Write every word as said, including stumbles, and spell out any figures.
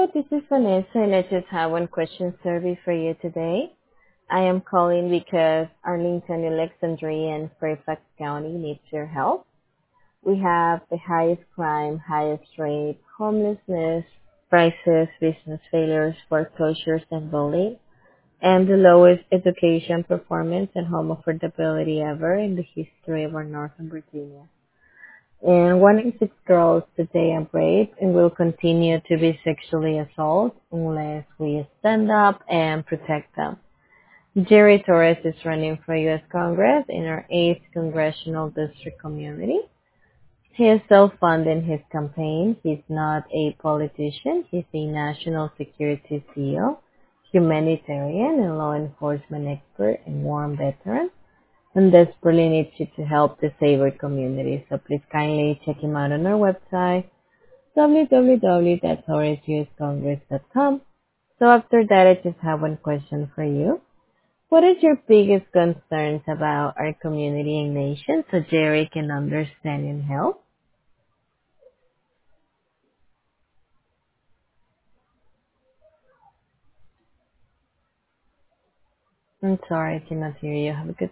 this is Vanessa, and I just have one question survey for you today. I am calling because Arlington, Alexandria, and Fairfax County needs your help. We have the highest crime, highest rate, homelessness, prices, business failures, foreclosures, and bullying, and the lowest education performance and home affordability ever in the history of our Northern Virginia. And one in six girls today are raped and will continue to be sexually assaulted unless we stand up and protect them. Jerry Torres is running for U S Congress in our eighth Congressional District community. He is self-funding his campaign. He's not a politician. He's a national security C E O, humanitarian and law enforcement expert, and war veteran and desperately needs you to help the Saber community. So please kindly check him out on our website, w w w dot torres u s congress dot com. So after that, I just have one question for you. What is your biggest concerns about our community and nation so Jerry can understand and help? I'm sorry, I cannot hear you. Have a good